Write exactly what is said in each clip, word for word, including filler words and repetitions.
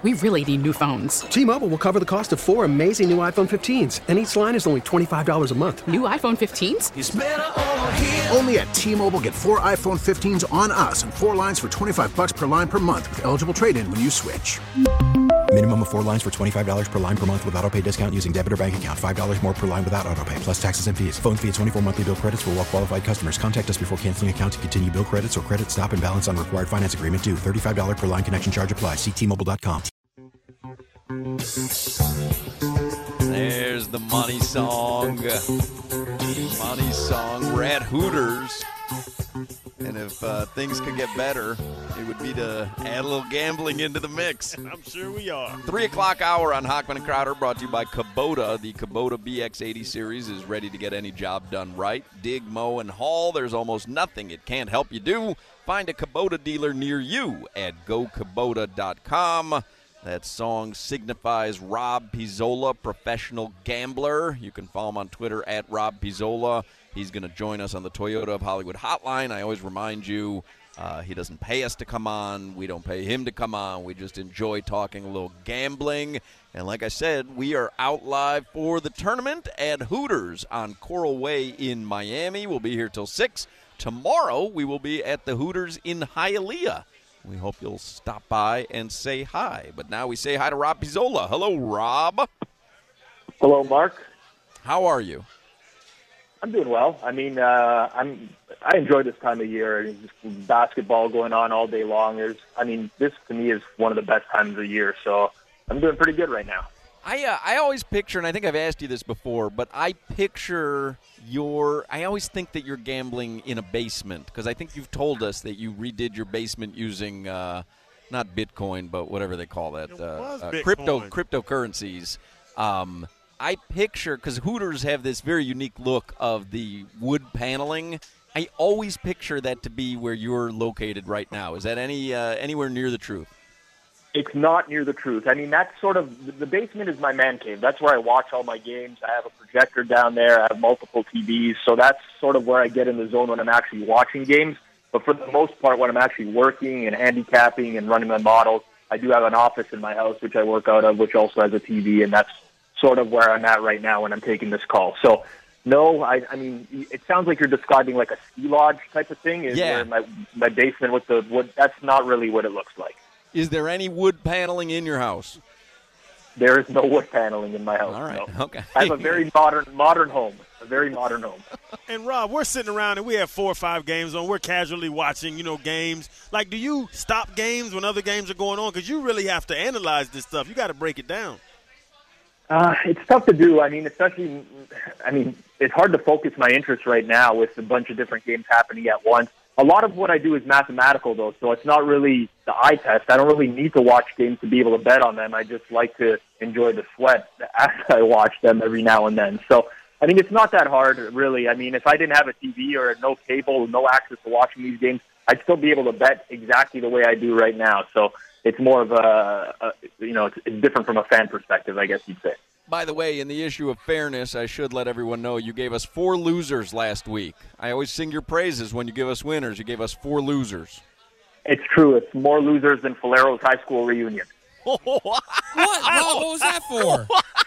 We really need new phones. T-Mobile will cover the cost of four amazing new iPhone fifteens, and each line is only twenty-five dollars a month. New iPhone fifteens? It's better over here. Only at T-Mobile, get four iPhone fifteens on us and four lines for twenty-five dollars per line per month with eligible trade-in when you switch. Minimum of four lines for twenty-five dollars per line per month with autopay discount using debit or bank account. five dollars more per line without autopay, plus taxes and fees. Phone fee at twenty-four monthly bill credits for well-qualified customers. Contact us before canceling account to continue bill credits or credit stop and balance on required finance agreement due. thirty-five dollars per line connection charge applies. See T Mobile dot com. There's the money song. Money song. We're at Hooters. And if uh, things could get better, it would be to add a little gambling into the mix. I'm sure we are. Three o'clock hour on Hochman and Crowder, brought to you by Kubota. The Kubota B X eighty series is ready to get any job done right. Dig, mow, and haul. There's almost nothing it can't help you do. Find a Kubota dealer near you at go kubota dot com. That song signifies Rob Pizzola, professional gambler. You can follow him on Twitter at Rob Pizzola. He's going to join us on the Toyota of Hollywood hotline. I always remind you, uh, he doesn't pay us to come on. We don't pay him to come on. We just enjoy talking a little gambling. And like I said, we are out live for the tournament at Hooters on Coral Way in Miami. We'll be here till six. Tomorrow, we will be at the Hooters in Hialeah. We hope you'll stop by and say hi. But now we say hi to Rob Pizzola. Hello, Rob. Hello, Mark. How are you? I'm doing well. I mean, uh, I'm. I enjoy this time of year. There's just basketball going on all day long. There's, I mean, this to me is one of the best times of the year. So I'm doing pretty good right now. I uh, I always picture, and I think I've asked you this before, but I picture your. I always think that you're gambling in a basement, because I think you've told us that you redid your basement using uh, not Bitcoin, but whatever they call that, uh, uh, crypto cryptocurrencies. Um, I picture, because Hooters have this very unique look of the wood paneling. I always picture that to be where you're located right now. Is that any uh, anywhere near the truth? It's not near the truth. I mean, that's sort of, the basement is my man cave. That's where I watch all my games. I have a projector down there. I have multiple T Vs. So that's sort of where I get in the zone when I'm actually watching games. But for the most part, when I'm actually working and handicapping and running my models, I do have an office in my house, which I work out of, which also has a T V. And that's sort of where I'm at right now when I'm taking this call. So, no, I, I mean, it sounds like you're describing like a ski lodge type of thing. Is yeah. where my, my basement with the wood, that's not really what it looks like. Is there any wood paneling in your house? There is no wood paneling in my house. All right, no. okay. I have a very modern modern home, a very modern home. And, Rob, we're sitting around and we have four or five games on. We're casually watching, you know, games. Like, do you stop games when other games are going on? Because you really have to analyze this stuff. You got to break it down. Uh, it's tough to do. I mean, especially, I mean, it's hard to focus my interest right now with a bunch of different games happening at once. A lot of what I do is mathematical, though, so it's not really the eye test. I don't really need to watch games to be able to bet on them. I just like to enjoy the sweat as I watch them every now and then. So, I mean, it's not that hard, really. I mean, if I didn't have a T V or no cable, no access to watching these games, I'd still be able to bet exactly the way I do right now. So it's more of a, a you know, it's, it's different from a fan perspective, I guess you'd say. By the way, in the issue of fairness, I should let everyone know you gave us four losers last week. I always sing your praises when you give us winners. You gave us four losers. It's true. It's more losers than Falero's high school reunion. What? What? What was that for?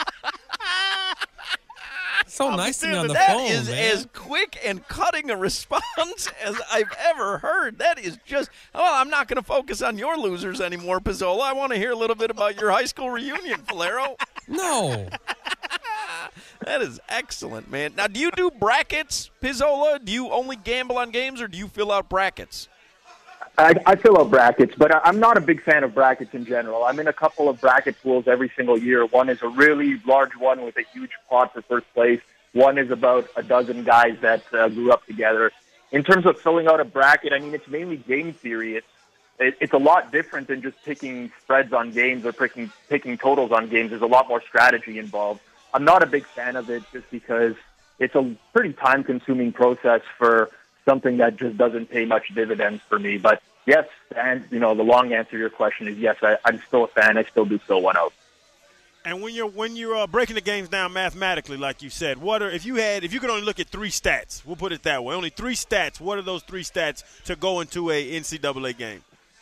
So nice to me on the that phone, is man. as quick and cutting a response as I've ever heard. That is just, well, I'm not going to focus on your losers anymore, Pizzola. I want to hear a little bit about your high school reunion, Falero. No. That is excellent, man. Now, do you do brackets, Pizzola? Do you only gamble on games, or do you fill out brackets? I, I fill out brackets, but I, I'm not a big fan of brackets in general. I'm in a couple of bracket pools every single year. One is a really large one with a huge pot for first place. One is about a dozen guys that uh, grew up together. In terms of filling out a bracket, I mean, it's mainly game theory. It's, it, it's a lot different than just picking spreads on games or picking, picking totals on games. There's a lot more strategy involved. I'm not a big fan of it just because it's a pretty time-consuming process for something that just doesn't pay much dividends for me. But yes, and you know, the long answer to your question is yes, I, I'm still a fan. I still do fill one out. And when you're when you're uh, breaking the games down mathematically, like you said, what are if you had if you could only look at three stats? We'll put it that way. Only three stats. What are those three stats to go into a N C double A game?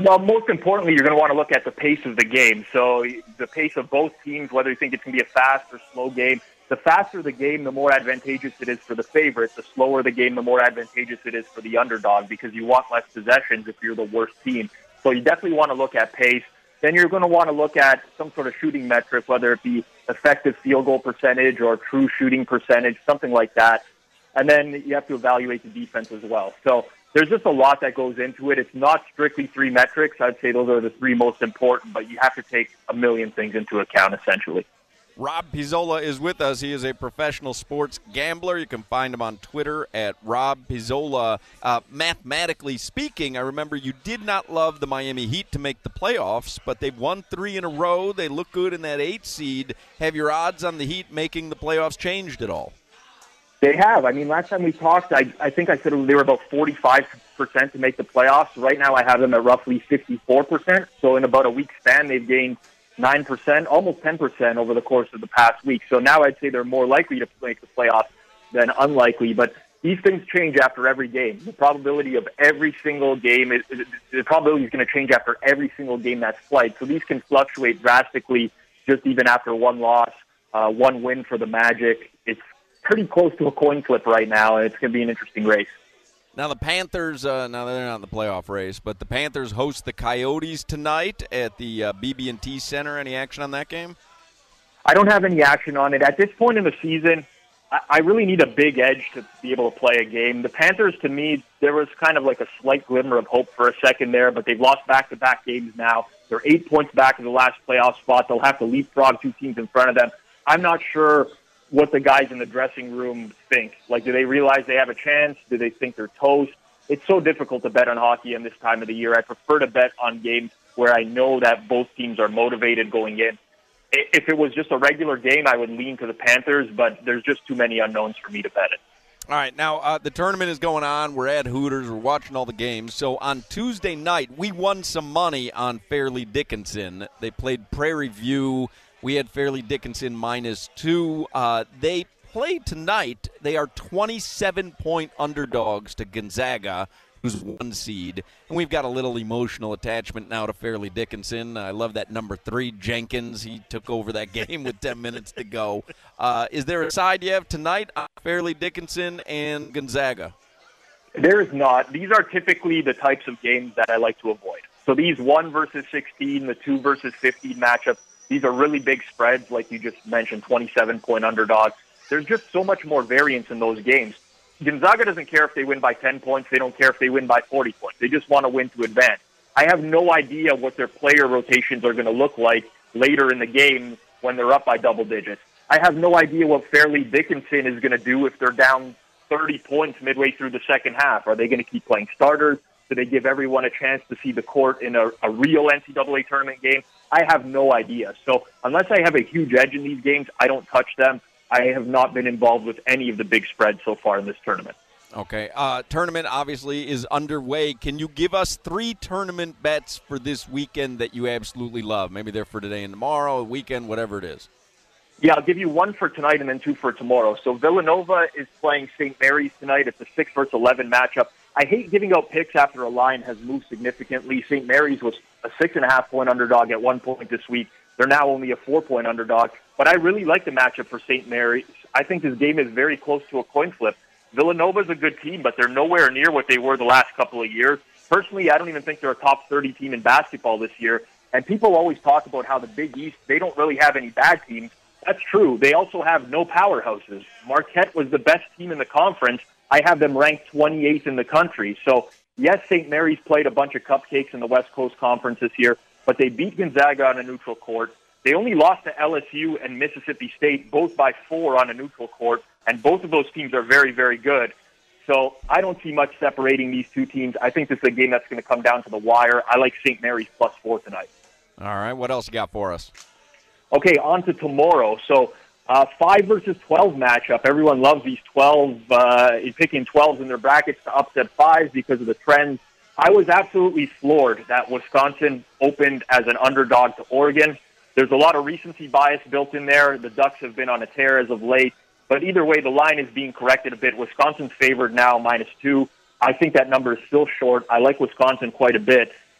Well, most importantly, you're going to want to look at the pace of the game. So the pace of both teams, whether you think it's going to be a fast or slow game. The faster the game, the more advantageous it is for the favorite. The slower the game, the more advantageous it is for the underdog because you want less possessions if you're the worst team. So you definitely want to look at pace. Then you're going to want to look at some sort of shooting metric, whether it be effective field goal percentage or true shooting percentage, something like that. And then you have to evaluate the defense as well. So there's just a lot that goes into it. It's not strictly three metrics. I'd say those are the three most important, but you have to take a million things into account, essentially. Rob Pizzola is with us. He is a professional sports gambler. You can find him on Twitter at Rob Pizzola. Uh, mathematically speaking, I remember you did not love the Miami Heat to make the playoffs, but they've won three in a row. They look good in that eight seed. Have your odds on the Heat making the playoffs changed at all? They have. I mean, last time we talked, I, I think I said they were about forty-five percent to make the playoffs. Right now I have them at roughly fifty-four percent. So in about a week span, they've gained nine percent, almost ten percent over the course of the past week. So now I'd say they're more likely to make the playoffs than unlikely. But these things change after every game. The probability of every single game, is, the probability is going to change after every single game that's played. So these can fluctuate drastically just even after one loss, uh, one win for the Magic. It's pretty close to a coin flip right now, and it's going to be an interesting race. Now the Panthers, uh, now they're not in the playoff race, but the Panthers host the Coyotes tonight at the uh, B B and T Center. Any action on that game? I don't have any action on it. At this point in the season, I, I really need a big edge to be able to play a game. The Panthers, to me, there was kind of like a slight glimmer of hope for a second there, but they've lost back-to-back games now. They're eight points back in the last playoff spot. They'll have to leapfrog two teams in front of them. I'm not sure what the guys in the dressing room think. Like, do they realize they have a chance? Do they think they're toast? It's so difficult to bet on hockey in this time of the year. I prefer to bet on games where I know that both teams are motivated going in. If it was just a regular game, I would lean to the Panthers, but there's just too many unknowns for me to bet it. All right, now uh, the tournament is going on. We're at Hooters. We're watching all the games. So on Tuesday night, we won some money on Fairleigh Dickinson. They played Prairie View. We had Fairleigh Dickinson minus two. Uh, they play tonight. They are twenty-seven point underdogs to Gonzaga, who's one seed. And we've got a little emotional attachment now to Fairleigh Dickinson. I love that number three, Jenkins. He took over that game with ten minutes to go. Uh, is there a side you have tonight on Fairleigh Dickinson and Gonzaga? There is not. These are typically the types of games that I like to avoid. So these one versus sixteen, the two versus fifteen matchups, these are really big spreads, like you just mentioned, twenty-seven point underdogs. There's just so much more variance in those games. Gonzaga doesn't care if they win by ten points. They don't care if they win by forty points. They just want to win to advance. I have no idea what their player rotations are going to look like later in the game when they're up by double digits. I have no idea what Fairleigh Dickinson is going to do if they're down thirty points midway through the second half. Are they going to keep playing starters? Do they give everyone a chance to see the court in a, a real N C double A tournament game? I have no idea. So unless I have a huge edge in these games, I don't touch them. I have not been involved with any of the big spreads so far in this tournament. Okay. Uh, tournament obviously is underway. Can you give us three tournament bets for this weekend that you absolutely love? Maybe they're for today and tomorrow, weekend, whatever it is. Yeah, I'll give you one for tonight and then two for tomorrow. So Villanova is playing Saint Mary's tonight. It's a six versus eleven matchup. I hate giving out picks after a line has moved significantly. Saint Mary's was a six and a half point underdog at one point this week. They're now only a four point underdog. But I really like the matchup for Saint Mary's. I think this game is very close to a coin flip. Villanova's a good team, but they're nowhere near what they were the last couple of years. Personally, I don't even think they're a top thirty team in basketball this year. And people always talk about how the Big East, they don't really have any bad teams. That's true. They also have no powerhouses. Marquette was the best team in the conference. I have them ranked twenty-eighth in the country. So, yes, Saint Mary's played a bunch of cupcakes in the West Coast Conference this year, but they beat Gonzaga on a neutral court. They only lost to L S U and Mississippi State, both by four on a neutral court, and both of those teams are very, very good. So I don't see much separating these two teams. I think this is a game that's going to come down to the wire. I like Saint Mary's plus four tonight. All right, what else you got for us? Okay, on to tomorrow. So uh, five versus twelve matchup. Everyone loves these twelve, uh, picking twelves in their brackets to upset fives because of the trends. I was absolutely floored that Wisconsin opened as an underdog to Oregon. There's a lot of recency bias built in there. The Ducks have been on a tear as of late. But either way, the line is being corrected a bit. Wisconsin's favored now, minus two. I think that number is still short. I like Wisconsin quite a bit.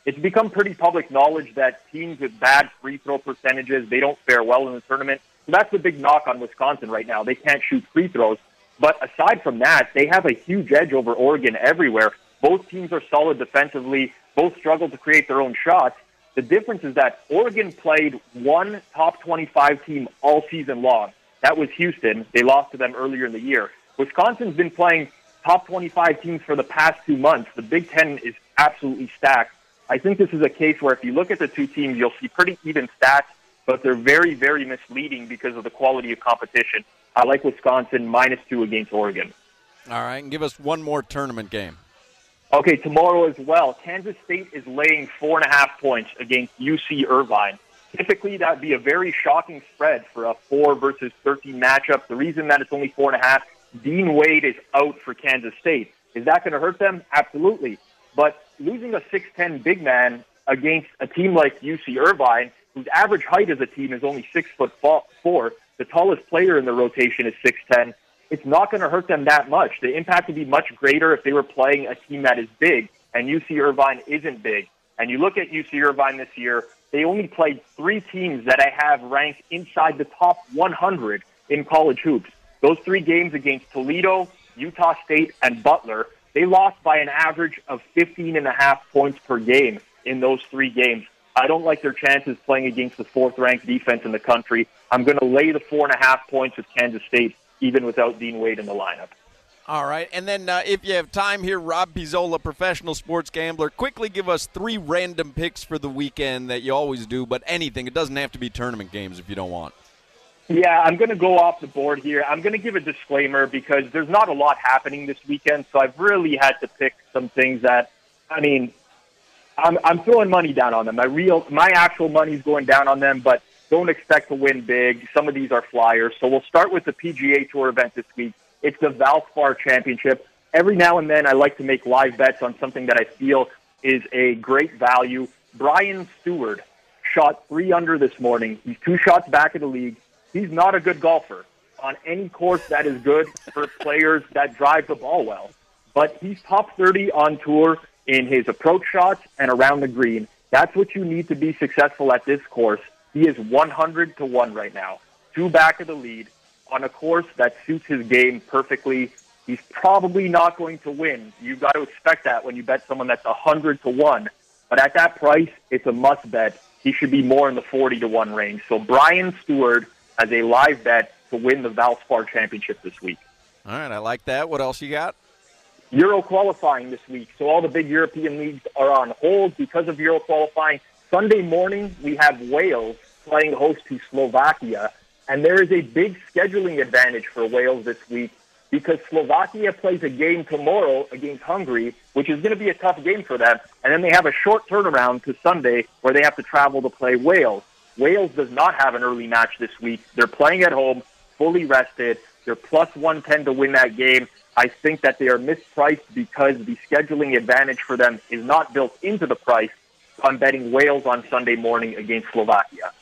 it's become pretty public knowledge that teams with bad free throw percentages, they don't fare well in the tournament. So that's the big knock on Wisconsin right now. They can't shoot free throws. But aside from that, they have a huge edge over Oregon everywhere. Both teams are solid defensively. Both struggle to create their own shots. The difference is that Oregon played one top twenty-five team all season long. That was Houston. They lost to them earlier in the year. Wisconsin's been playing top twenty-five teams for the past two months. The Big Ten is absolutely stacked. I think this is a case where if you look at the two teams, you'll see pretty even stats, but they're very, very misleading because of the quality of competition. I like Wisconsin minus two against Oregon. All right, and give us one more tournament game. Okay, tomorrow as well. Kansas State is laying four and a half points against U C Irvine. Typically, that would be a very shocking spread for a four versus thirteen matchup. The reason that it's only four and a half, Dean Wade is out for Kansas State. Is that going to hurt them? Absolutely. But losing a six ten big man against a team like U C Irvine, whose average height as a team is only six foot four, the tallest player in the rotation is six ten. It's not going to hurt them that much. The impact would be much greater if they were playing a team that is big, and U C Irvine isn't big. And you look at U C Irvine this year, they only played three teams that I have ranked inside the top one hundred in college hoops. Those three games against Toledo, Utah State, and Butler, they lost by an average of fifteen and a half points per game in those three games. I don't like their chances playing against the fourth-ranked defense in the country. I'm going to lay the four and a half points with Kansas State, even without Dean Wade in the lineup. All right, and then uh, if you have time here, Rob Pizzola, professional sports gambler, quickly give us three random picks for the weekend that you always do, but anything. It doesn't have to be tournament games if you don't want. Yeah, I'm going to go off the board here. I'm going to give a disclaimer because there's not a lot happening this weekend, so I've really had to pick some things that, I mean, I'm, I'm throwing money down on them. My real, my actual money's going down on them, but don't expect to win big. Some of these are flyers. So we'll start with the P G A Tour event this week. It's the Valspar Championship. Every now and then I like to make live bets on something that I feel is a great value. Brian Stewart shot three under this morning. He's two shots back of the league. He's not a good golfer on any course that is good for players that drive the ball well. But he's top thirty on tour in his approach shots and around the green. That's what you need to be successful at this course. He is one hundred to one right now, two back of the lead on a course that suits his game perfectly. He's probably not going to win. You've got to expect that when you bet someone that's one hundred to one. But at that price, it's a must bet. He should be more in the forty to one range. So Brian Stewart as a live bet to win the Valspar Championship this week. All right, I like that. What else you got? Euro qualifying this week. So all the big European leagues are on hold because of Euro qualifying. Sunday morning, we have Wales playing host to Slovakia. And there is a big scheduling advantage for Wales this week because Slovakia plays a game tomorrow against Hungary, which is going to be a tough game for them. And then they have a short turnaround to Sunday where they have to travel to play Wales. Wales does not have an early match this week. They're playing at home, fully rested. They're plus one ten to win that game. I think that they are mispriced because the scheduling advantage for them is not built into the price. So I'm betting Wales on Sunday morning against Slovakia.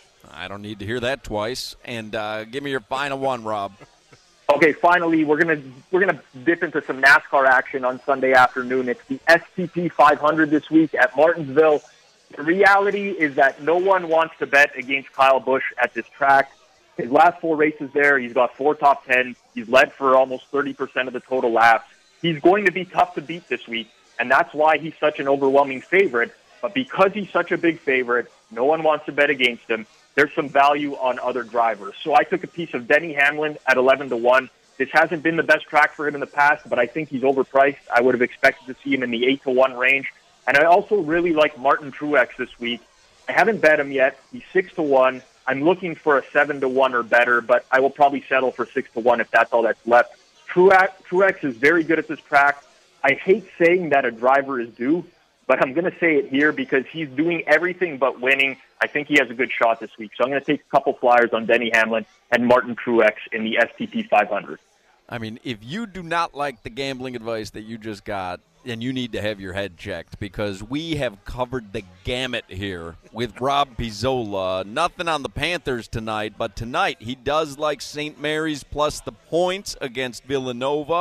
I don't need to hear that twice. And uh, give me your final one, Rob. Okay, finally, we're gonna we're gonna dip into some NASCAR action on Sunday afternoon. It's the S T P five hundred this week at Martinsville. The reality is that no one wants to bet against Kyle Busch at this track. His last four races there, he's got four top tens. He's led for almost thirty percent of the total laps. He's going to be tough to beat this week, and that's why he's such an overwhelming favorite. But because he's such a big favorite, no one wants to bet against him. There's some value on other drivers. So I took a piece of Denny Hamlin at eleven to one. This hasn't been the best track for him in the past, but I think he's overpriced. I would have expected to see him in the eight to one range. And I also really like Martin Truex this week. I haven't bet him yet. He's six to one. I'm looking for a seven to one or better, but I will probably settle for six to one if that's all that's left. Truex, Truex is very good at this track. I hate saying that a driver is due, but I'm going to say it here because he's doing everything but winning. I think he has a good shot this week. So I'm going to take a couple flyers on Denny Hamlin and Martin Truex in the S T P five hundred. I mean, if you do not like the gambling advice that you just got, then you need to have your head checked because we have covered the gamut here with Rob Pizzola. Nothing on the Panthers tonight, but tonight he does like Saint Mary's plus the points against Villanova.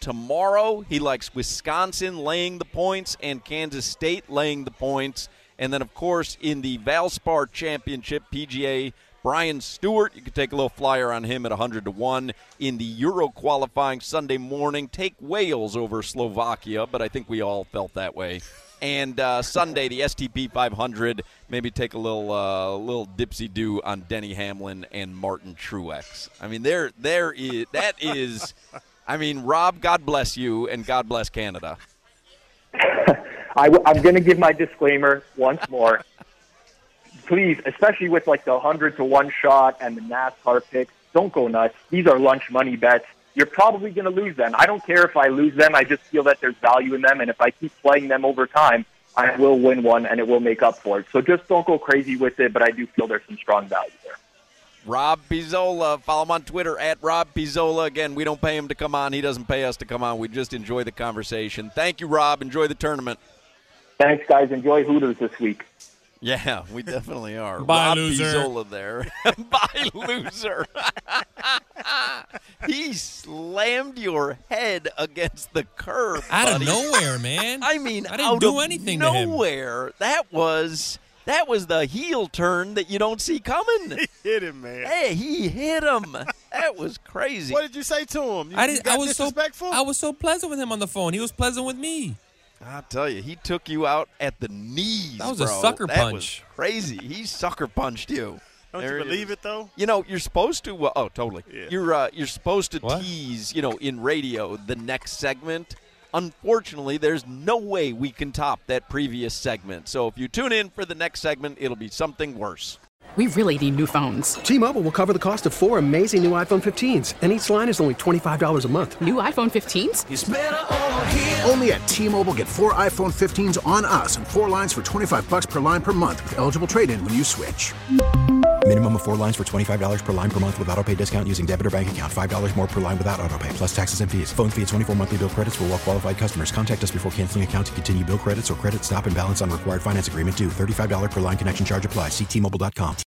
tomorrow. He likes Wisconsin laying the points and Kansas State laying the points. And then, of course, in the Valspar Championship, P G A, Brian Stewart, you could take a little flyer on him at one hundred to one. In the Euro qualifying Sunday morning, take Wales over Slovakia, but I think we all felt that way. And uh, Sunday, the S T P five hundred, maybe take a little uh, little dipsy-do on Denny Hamlin and Martin Truex. I mean, there, there is that is, I mean, Rob, God bless you, and God bless Canada. I, I'm going to give my disclaimer once more. Please, especially with like the one hundred to one shot and the NASCAR picks, don't go nuts. These are lunch money bets. You're probably going to lose them. I don't care if I lose them. I just feel that there's value in them, and if I keep playing them over time, I will win one, and it will make up for it. So just don't go crazy with it, but I do feel there's some strong value there. Rob Pizzola, follow him on Twitter, at Rob Pizzola. Again, we don't pay him to come on. He doesn't pay us to come on. We just enjoy the conversation. Thank you, Rob. Enjoy the tournament. Thanks, guys. Enjoy Hooters this week. Yeah, we definitely are. Bye, Rob loser. Pizzola there. Bye, loser. He slammed your head against the curb, Out buddy. of nowhere, man. I mean, I didn't out do of anything to him. nowhere. That was that was the heel turn that you don't see coming. He hit him, man. Hey, he hit him. That was crazy. What did you say to him? You, I you didn't. got I was so. disrespectful? I was so pleasant with him on the phone. He was pleasant with me. I'll tell you, he took you out at the knees. That was a bro. sucker that punch. Was crazy. He sucker punched you. Don't There you it believe is. it, though? You know, you're supposed to. Uh, oh, totally. Yeah. You're uh, you're supposed to What? tease. You know, in radio, the next segment. Unfortunately, there's no way we can top that previous segment. So if you tune in for the next segment, it'll be something worse. We really need new phones. T-Mobile will cover the cost of four amazing new iPhone fifteens, and each line is only twenty-five dollars a month. New iPhone fifteens? Only at T-Mobile, get four iPhone fifteens on us and four lines for twenty-five bucks per line per month with eligible trade-in when you switch. Minimum of four lines for twenty-five dollars per line per month with autopay discount using debit or bank account. five dollars more per line without autopay, plus taxes and fees. Phone fee at twenty-four monthly bill credits for well-qualified customers. Contact us before canceling account to continue bill credits or credit stop and balance on required finance agreement due. thirty-five dollars per line connection charge applies. See T Mobile dot com.